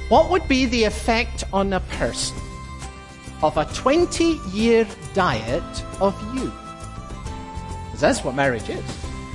What would be the effect on a person of a 20-year diet of you? Because that's what marriage is.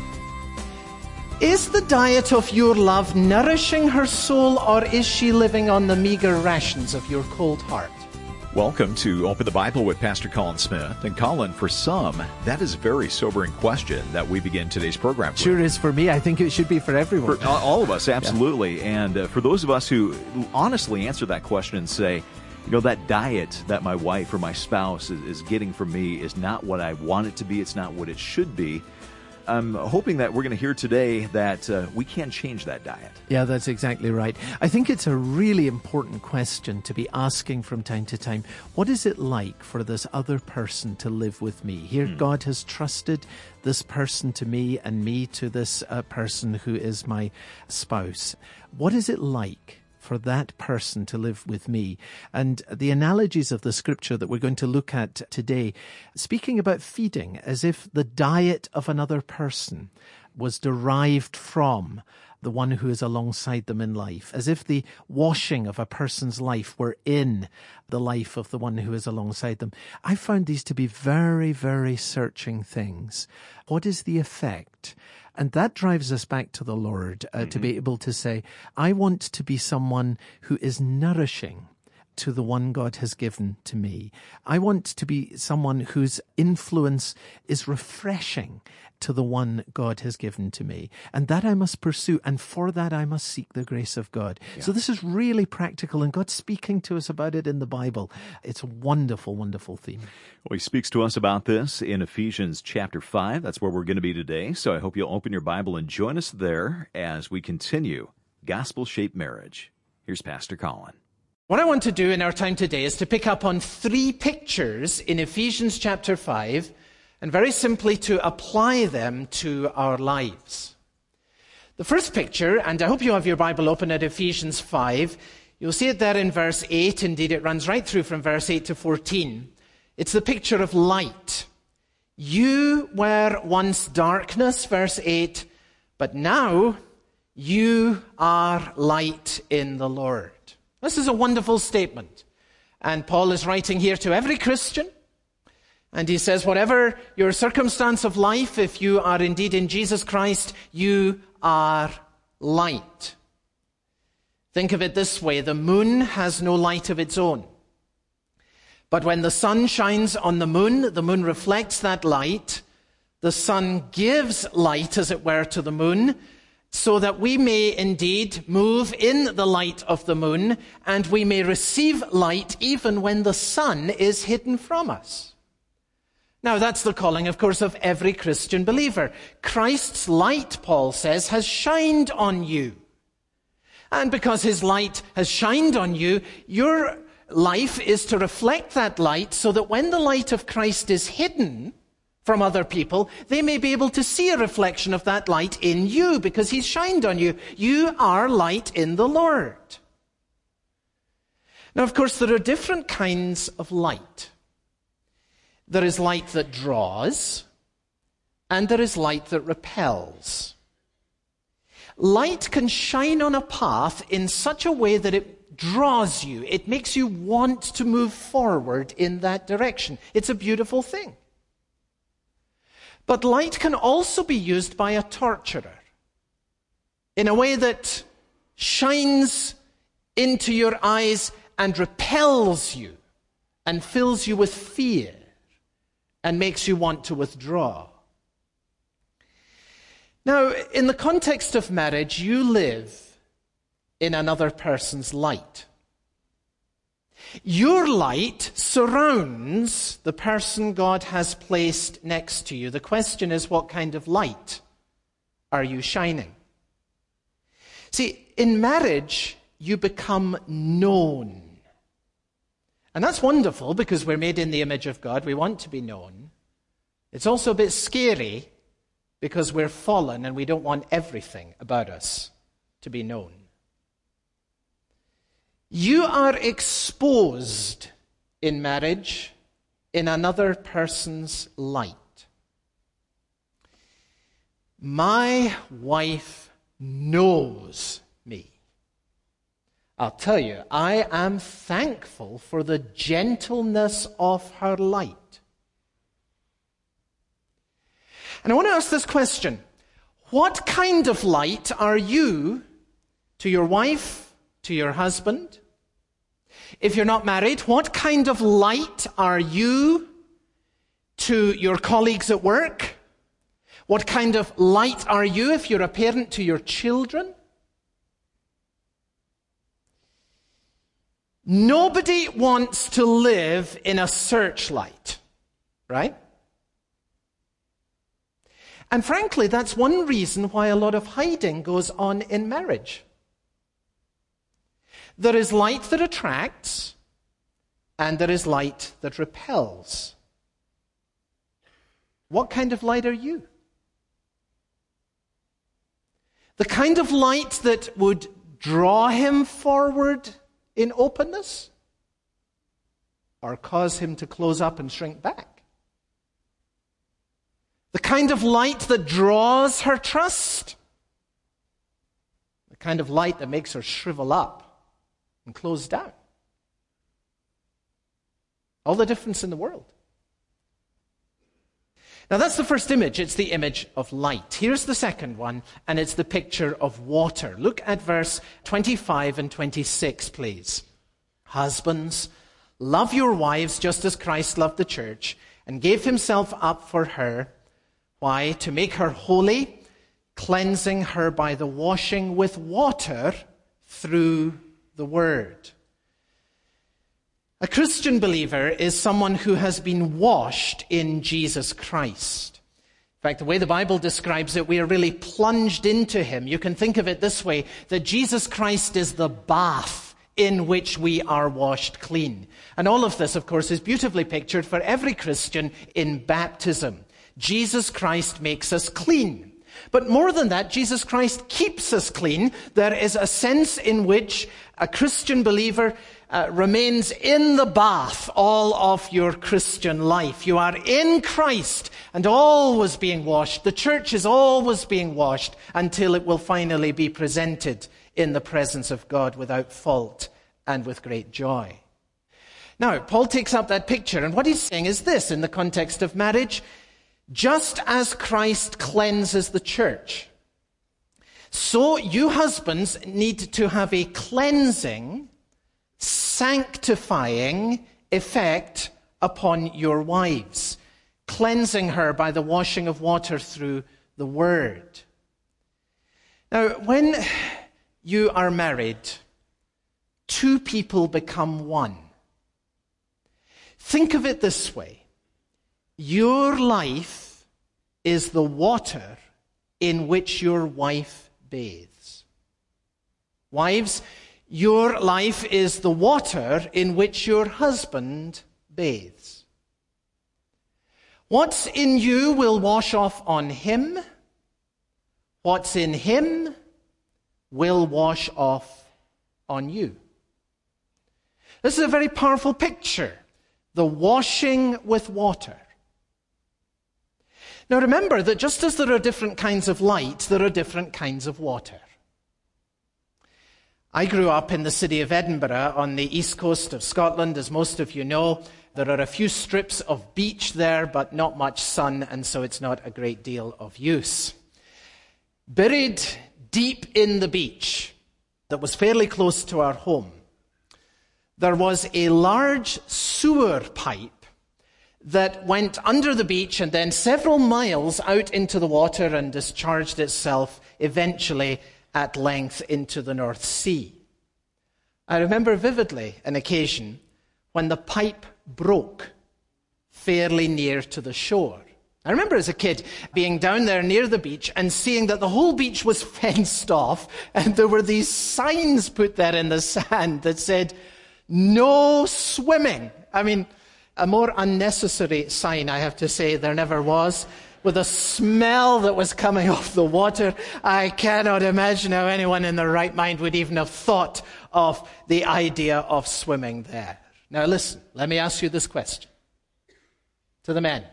Is the diet of your love nourishing her soul, or is she living on the meager rations of your cold heart? Welcome to Open the Bible with Pastor Colin Smith. And Colin, for some, that is a very sobering question that we begin today's program with. Sure is for me. I think it should be for everyone. For all of us, absolutely. Yeah. And for those of us who honestly answer that question and say, you know, that diet that my wife or my spouse is getting from me is not what I want it to be. It's not what it should be. I'm hoping that we're going to hear today that we can change that diet. Yeah, that's exactly right. I think it's a really important question to be asking from time to time. What is it like for this other person to live with me? Here, God has trusted this person to me and me to this person who is my spouse. What is it like for that person to live with me? And the analogies of the scripture that we're going to look at today, speaking about feeding as if the diet of another person was derived from the one who is alongside them in life, as if the washing of a person's life were in the life of the one who is alongside them. I found these to be very, very searching things. What is the effect? And that drives us back to the Lord to be able to say, I want to be someone who is nourishing to the one God has given to me. I want to be someone whose influence is refreshing to the one God has given to me. And that I must pursue, and for that I must seek the grace of God. Yeah. So this is really practical, and God's speaking to us about it in the Bible. It's a wonderful, wonderful theme. Well, he speaks to us about this in Ephesians chapter 5. That's where we're going to be today. So I hope you'll open your Bible and join us there as we continue Gospel-Shaped Marriage. Here's Pastor Colin. What I want to do in our time today is to pick up on 3 pictures in Ephesians chapter 5 and very simply to apply them to our lives. The first picture, and I hope you have your Bible open at Ephesians 5, you'll see it there in verse 8. Indeed, it runs right through from verse 8 to 14. It's the picture of light. You were once darkness, verse 8, but now you are light in the Lord. This is a wonderful statement. And Paul is writing here to every Christian. And he says, whatever your circumstance of life, if you are indeed in Jesus Christ, you are light. Think of it this way. The moon has no light of its own. But when the sun shines on the moon reflects that light. The sun gives light, as it were, to the moon, so that we may indeed move in the light of the moon, and we may receive light even when the sun is hidden from us. Now, that's the calling, of course, of every Christian believer. Christ's light, Paul says, has shined on you. And because his light has shined on you, your life is to reflect that light so that when the light of Christ is hidden from other people, they may be able to see a reflection of that light in you because he's shined on you. You are light in the Lord. Now, of course, there are different kinds of light. There is light that draws, and there is light that repels. Light can shine on a path in such a way that it draws you. It makes you want to move forward in that direction. It's a beautiful thing. But light can also be used by a torturer in a way that shines into your eyes and repels you and fills you with fear and makes you want to withdraw. Now, in the context of marriage, you live in another person's light. Your light surrounds the person God has placed next to you. The question is, what kind of light are you shining? See, in marriage, you become known. And that's wonderful because we're made in the image of God. We want to be known. It's also a bit scary because we're fallen and we don't want everything about us to be known. You are exposed in marriage in another person's light. My wife knows me. I'll tell you, I am thankful for the gentleness of her light. And I want to ask this question. What kind of light are you to your wife, to your husband? If you're not married, what kind of light are you to your colleagues at work? What kind of light are you if you're a parent to your children? Nobody wants to live in a searchlight, right? And frankly, that's one reason why a lot of hiding goes on in marriage. There is light that attracts, and there is light that repels. What kind of light are you? The kind of light that would draw him forward in openness, or cause him to close up and shrink back? The kind of light that draws her trust, the kind of light that makes her shrivel up and close down. All the difference in the world. Now that's the first image. It's the image of light. Here's the second one, and it's the picture of water. Look at verse 25 and 26, please. Husbands, love your wives just as Christ loved the church and gave himself up for her. Why? To make her holy, cleansing her by the washing with water through the word. A Christian believer is someone who has been washed in Jesus Christ. In fact, the way the Bible describes it, we are really plunged into him. You can think of it this way, that Jesus Christ is the bath in which we are washed clean. And all of this, of course, is beautifully pictured for every Christian in baptism. Jesus Christ makes us clean. But more than that, Jesus Christ keeps us clean. There is a sense in which a Christian believer remains in the bath all of your Christian life. You are in Christ and always being washed. The church is always being washed until it will finally be presented in the presence of God without fault and with great joy. Now, Paul takes up that picture, and what he's saying is this in the context of marriage: just as Christ cleanses the church, so you husbands need to have a cleansing, sanctifying effect upon your wives, cleansing her by the washing of water through the word. Now, when you are married, two people become one. Think of it this way. Your life is the water in which your wife bathes. Wives, your life is the water in which your husband bathes. What's in you will wash off on him. What's in him will wash off on you. This is a very powerful picture. The washing with water. Now remember that just as there are different kinds of light, there are different kinds of water. I grew up in the city of Edinburgh on the east coast of Scotland. As most of you know, there are a few strips of beach there, but not much sun, and so it's not a great deal of use. Buried deep in the beach, that was fairly close to our home, there was a large sewer pipe that went under the beach and then several miles out into the water and discharged itself eventually at length into the North Sea. I remember vividly an occasion when the pipe broke fairly near to the shore. I remember as a kid being down there near the beach and seeing that the whole beach was fenced off and there were these signs put there in the sand that said, "No swimming." I mean, a more unnecessary sign, I have to say, there never was. With the smell that was coming off the water, I cannot imagine how anyone in their right mind would even have thought of the idea of swimming there. Now listen, let me ask you this question. To the men.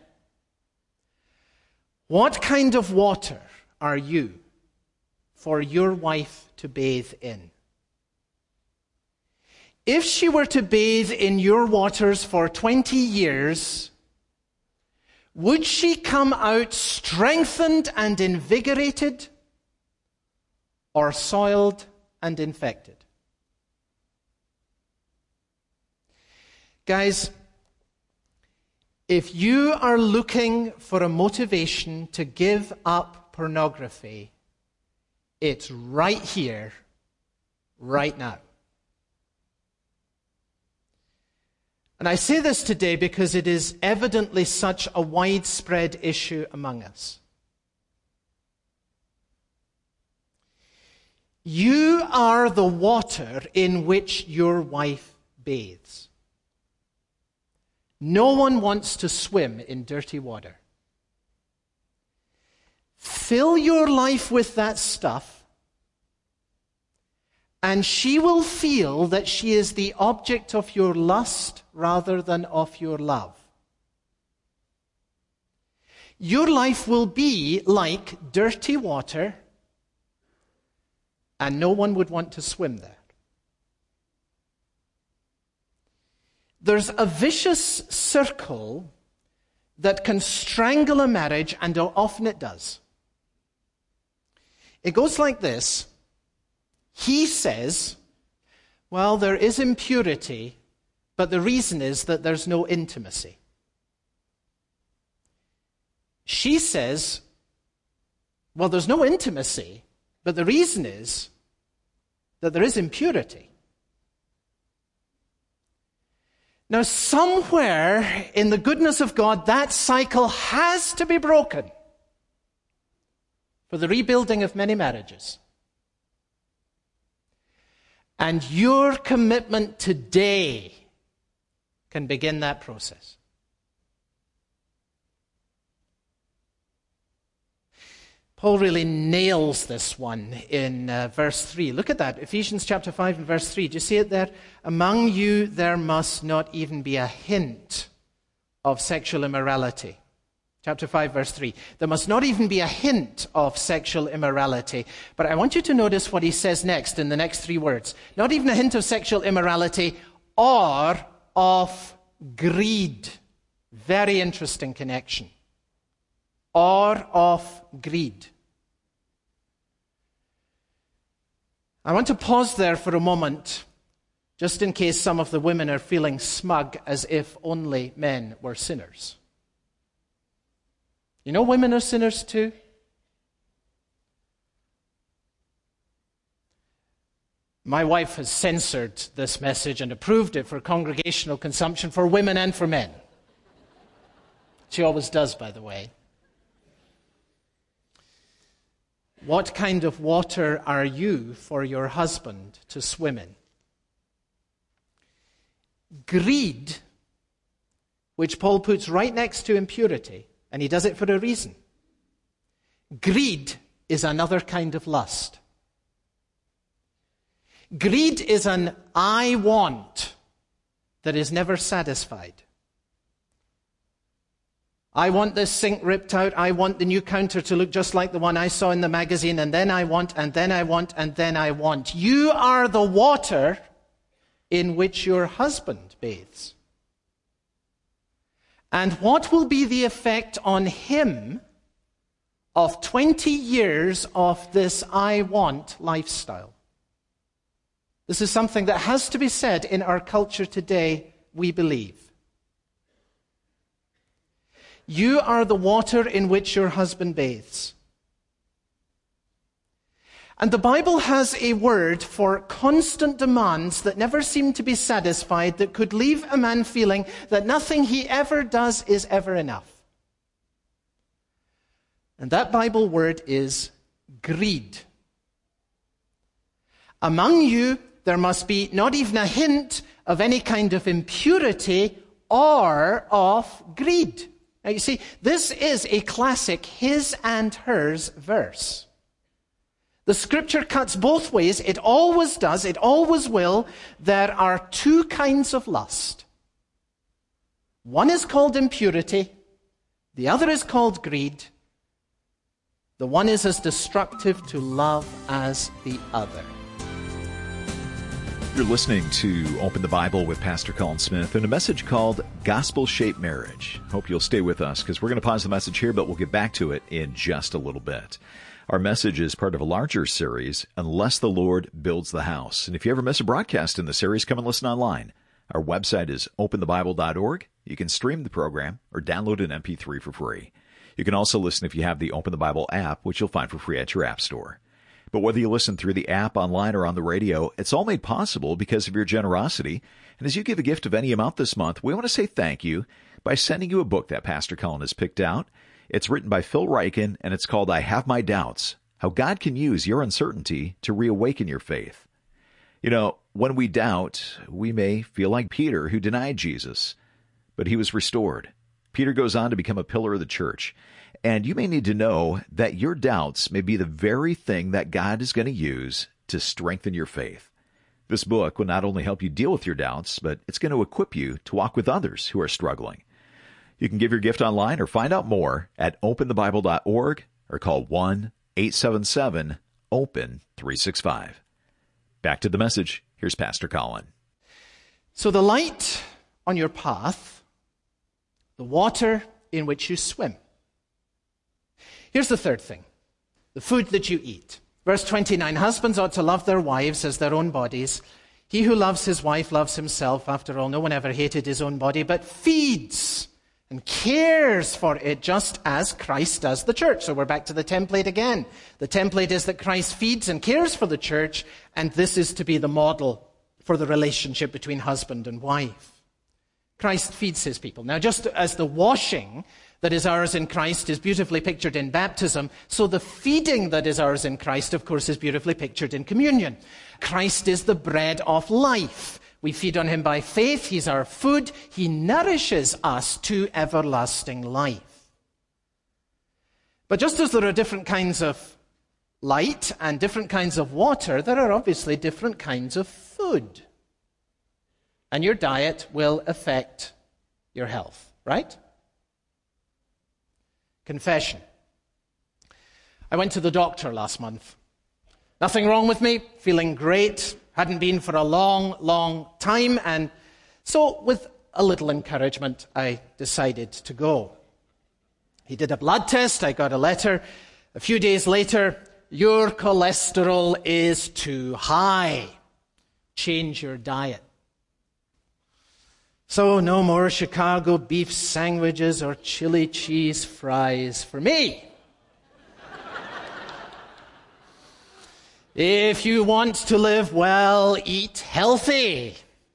What kind of water are you for your wife to bathe in? if she were to bathe in your waters for 20 years, would she come out strengthened and invigorated, or soiled and infected? Guys, if you are looking for a motivation to give up pornography, it's right here, right now. And I say this today because it is evidently such a widespread issue among us. You are the water in which your wife bathes. No one wants to swim in dirty water. Fill your life with that stuff, and she will feel that she is the object of your lust rather than of your love. Your life will be like dirty water, and no one would want to swim there. There's a vicious circle that can strangle a marriage, and often it does. It goes like this. He says, well, there is impurity, but the reason is that there's no intimacy. She says, well, there's no intimacy, but the reason is that there is impurity. Now, somewhere in the goodness of God, that cycle has to be broken for the rebuilding of many marriages. And your commitment today can begin that process. Paul really nails this one in verse 3. Look at that, Ephesians chapter 5 and verse 3. Do you see it there? Among you there must not even be a hint of sexual immorality. Chapter 5 verse 3. There must not even be a hint of sexual immorality. But I want you to notice what he says next in the next three words. Not even a hint of sexual immorality or of greed. Very interesting connection. Or of greed. I want to pause there for a moment, just in case some of the women are feeling smug as if only men were sinners. You know women are sinners too? My wife has censored this message and approved it for congregational consumption for women and for men. She always does, by the way. What kind of water are you for your husband to swim in? Greed, which Paul puts right next to impurity, and he does it for a reason. Greed is another kind of lust. Greed is an I want that is never satisfied. I want this sink ripped out. I want the new counter to look just like the one I saw in the magazine. And then I want, and then I want, and then I want. You are the water in which your husband bathes. And what will be the effect on him of 20 years of this I want lifestyle? This is something that has to be said in our culture today, we believe. You are the water in which your husband bathes. And the Bible has a word for constant demands that never seem to be satisfied, that could leave a man feeling that nothing he ever does is ever enough. And that Bible word is greed. Among you, there must be not even a hint of any kind of impurity or of greed. Now, you see, this is a classic his and hers verse. The scripture cuts both ways. It always does. It always will. There are two kinds of lust. One is called impurity. The other is called greed. The one is as destructive to love as the other. You're listening to Open the Bible with Pastor Colin Smith and a message called Gospel-Shaped Marriage. Hope you'll stay with us because we're going to pause the message here, but we'll get back to it in just a little bit. Our message is part of a larger series, Unless the Lord Builds the House. And if you ever miss a broadcast in the series, come and listen online. Our website is openthebible.org. You can stream the program or download an MP3 for free. You can also listen if you have the Open the Bible app, which you'll find for free at your app store. But whether you listen through the app, online, or on the radio, it's all made possible because of your generosity. And as you give a gift of any amount this month, we want to say thank you by sending you a book that Pastor Colin has picked out. It's written by Phil Ryken, and it's called I Have My Doubts, How God Can Use Your Uncertainty to Reawaken Your Faith. You know, when we doubt, we may feel like Peter, who denied Jesus, but he was restored. Peter goes on to become a pillar of the church. And you may need to know that your doubts may be the very thing that God is going to use to strengthen your faith. This book will not only help you deal with your doubts, but it's going to equip you to walk with others who are struggling. You can give your gift online or find out more at openthebible.org or call 1-877-OPEN-365. Back to the message. Here's Pastor Colin. So the light on your path, the water in which you swim. Here's the third thing, the food that you eat. Verse 29, husbands ought to love their wives as their own bodies. He who loves his wife loves himself. After all, no one ever hated his own body, but feeds and cares for it just as Christ does the church. So we're back to the template again. The template is that Christ feeds and cares for the church, and this is to be the model for the relationship between husband and wife. Christ feeds his people. Now, just as the washing that is ours in Christ is beautifully pictured in baptism, so the feeding that is ours in Christ, of course, is beautifully pictured in communion. Christ is the bread of life. We feed on him by faith. He's our food. He nourishes us to everlasting life. But just as there are different kinds of light and different kinds of water, there are obviously different kinds of food. And your diet will affect your health, right? Confession. I went to the doctor last month. Nothing wrong with me, feeling great, hadn't been for a long, long time, and so with a little encouragement, I decided to go. He did a blood test, I got a letter. A few days later, your cholesterol is too high. Change your diet. So no more Chicago beef sandwiches or chili cheese fries for me. If you want to live well, eat healthy.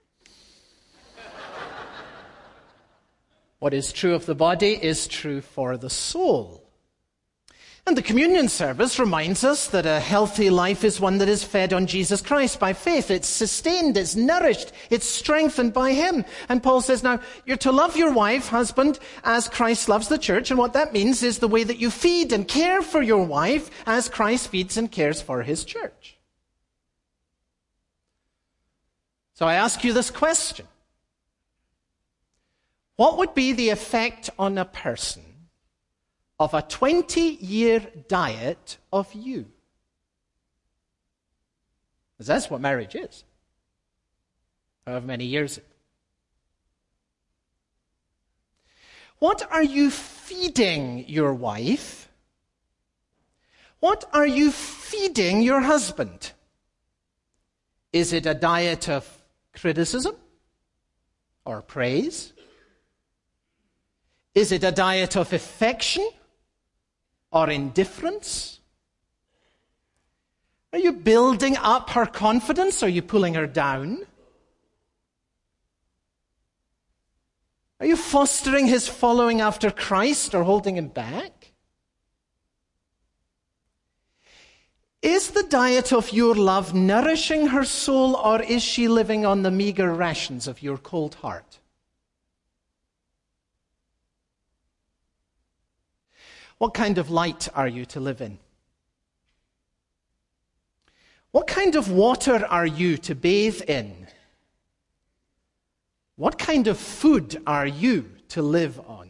What is true of the body is true for the soul. And the communion service reminds us that a healthy life is one that is fed on Jesus Christ by faith. It's sustained, it's nourished, it's strengthened by him. And Paul says, now, you're to love your wife, husband, as Christ loves the church. And what that means is the way that you feed and care for your wife as Christ feeds and cares for his church. So I ask you this question. What would be the effect on a person of a 20-year diet of you? Because that's what marriage is. However many years. What are you feeding your wife? What are you feeding your husband? Is it a diet of criticism or praise? Is it a diet of affection or indifference? Are you building up her confidence? Or are you pulling her down? Are you fostering his following after Christ or holding him back? Is the diet of your love nourishing her soul, or is she living on the meager rations of your cold heart? What kind of light are you to live in? What kind of water are you to bathe in? What kind of food are you to live on?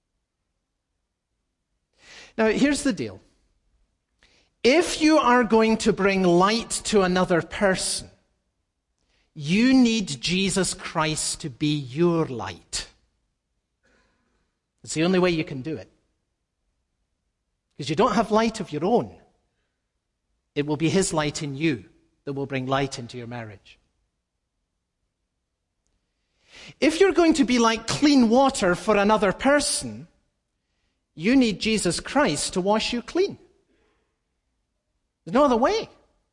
Now, here's the deal. If you are going to bring light to another person, You need Jesus Christ to be your light. It's the only way you can do it. Because you don't have light of your own. It will be his light in you that will bring light into your marriage. If you're going to be like clean water for another person, you need Jesus Christ to wash you clean. There's no other way.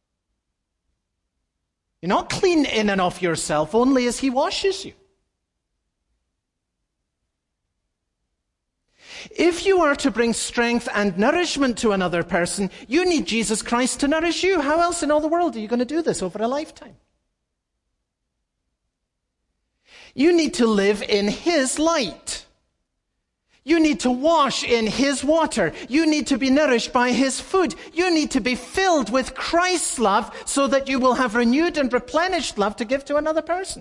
You're not clean in and of yourself only as he washes you. If you are to bring strength and nourishment to another person, you need Jesus Christ to nourish you. How else in all the world are you going to do this over a lifetime? You need to live in his light. You need to wash in his water. You need to be nourished by his food. You need to be filled with Christ's love so that you will have renewed and replenished love to give to another person.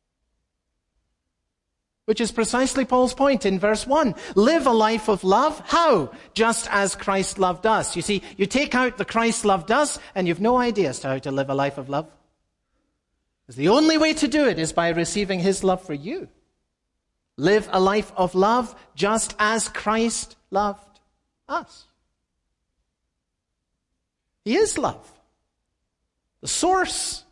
Which is precisely Paul's point in verse 1. Live a life of love. How? Just as Christ loved us. You see, you take out the Christ loved us and you've no idea as to how to live a life of love. Because the only way to do it is by receiving his love for you. Live a life of love just as Christ loved us. He is love. The source.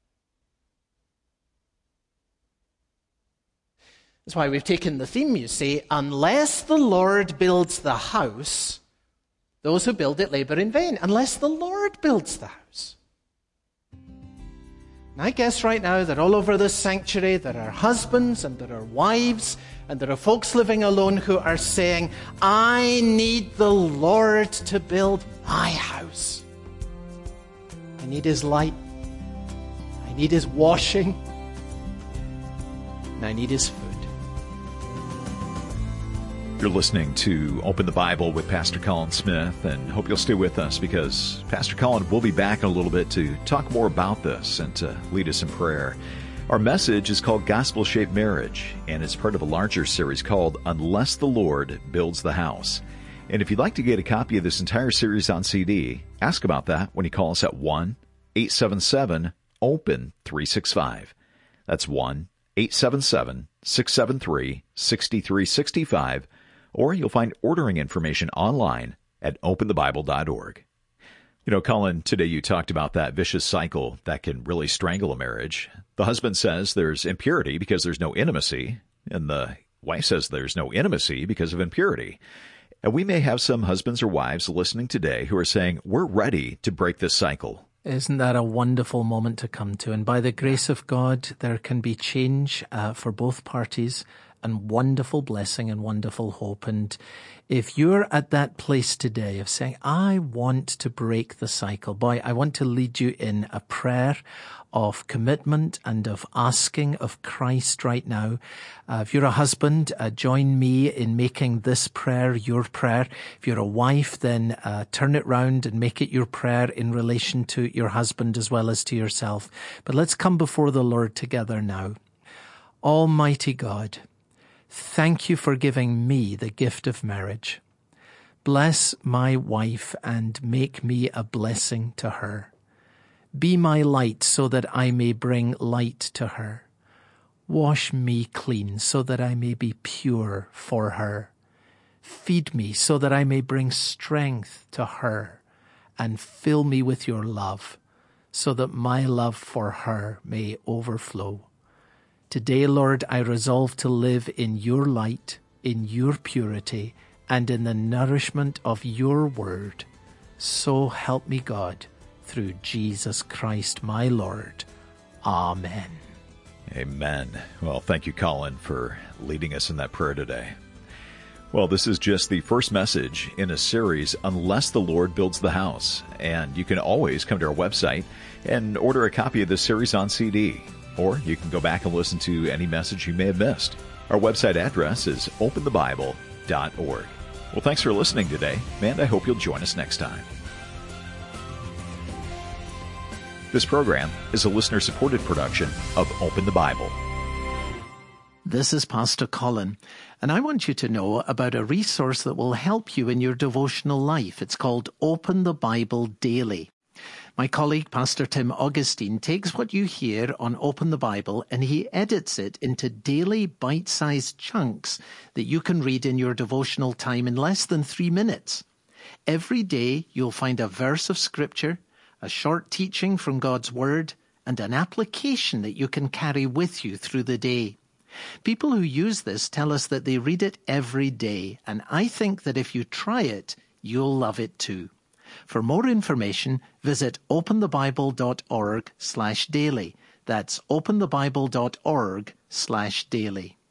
That's why we've taken the theme, you see, unless the Lord builds the house, those who build it labor in vain. Unless the Lord builds the house. And I guess right now that all over this sanctuary there are husbands and there are wives and there are folks living alone who are saying, I need the Lord to build my house. I need his light. I need his washing. And I need his food. You're listening to Open the Bible with Pastor Colin Smith, and hope you'll stay with us because Pastor Colin will be back in a little bit to talk more about this and to lead us in prayer. Our message is called Gospel-Shaped Marriage, and it's part of a larger series called Unless the Lord Builds the House. And if you'd like to get a copy of this entire series on CD, ask about that when you call us at 1-877-OPEN-365. That's 1-877-673-6365. Or you'll find ordering information online at openthebible.org. You know, Colin, today you talked about that vicious cycle that can really strangle a marriage. The husband says there's impurity because there's no intimacy, and the wife says there's no intimacy because of impurity. And we may have some husbands or wives listening today who are saying, we're ready to break this cycle. Isn't that a wonderful moment to come to? And by the grace of God, there can be change for both parties and wonderful blessing and wonderful hope. And if you're at that place today of saying, I want to break the cycle, boy, I want to lead you in a prayer of commitment and of asking of Christ right now. If you're a husband, join me in making this prayer your prayer. If you're a wife, then turn it round and make it your prayer in relation to your husband as well as to yourself. But let's come before the Lord together now. Almighty God, thank you for giving me the gift of marriage. Bless my wife and make me a blessing to her. Be my light so that I may bring light to her. Wash me clean so that I may be pure for her. Feed me so that I may bring strength to her. And fill me with your love so that my love for her may overflow. Today, Lord, I resolve to live in your light, in your purity, and in the nourishment of your word. So help me, God, through Jesus Christ, my Lord. Amen. Amen. Well, thank you, Colin, for leading us in that prayer today. Well, this is just the first message in a series, Unless the Lord Builds the House. And you can always come to our website and order a copy of this series on CD. Or you can go back and listen to any message you may have missed. Our website address is openthebible.org. Well, thanks for listening today, and I hope you'll join us next time. This program is a listener-supported production of Open the Bible. This is Pastor Colin, and I want you to know about a resource that will help you in your devotional life. It's called Open the Bible Daily. My colleague, Pastor Tim Augustine, takes what you hear on Open the Bible and he edits it into daily bite-sized chunks that you can read in your devotional time in less than 3 minutes. Every day you'll find a verse of Scripture, a short teaching from God's Word, and an application that you can carry with you through the day. People who use this tell us that they read it every day, and I think that if you try it, you'll love it too. For more information, visit openthebible.org/daily. That's openthebible.org/daily.